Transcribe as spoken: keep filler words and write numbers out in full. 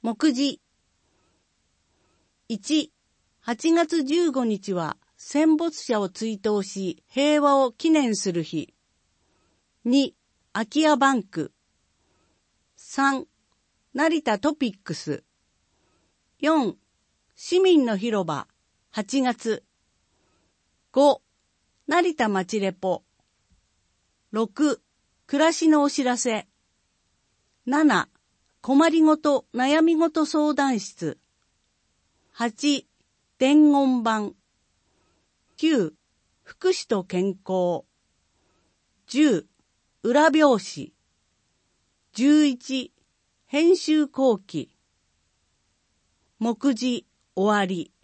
目次。いち、はちがつじゅうごにちは戦没者を追悼し平和を記念する日。に、空き家バンク。さん、成田トピックス。よん、市民の広場はちがつ。ご、成田まちレポ。ろく、暮らしのお知らせ。なな、困りごと悩みごと相談室。はち、伝言板。きゅう、福祉と健康。じゅう、裏表紙。じゅういち、編集後期。目次終わり。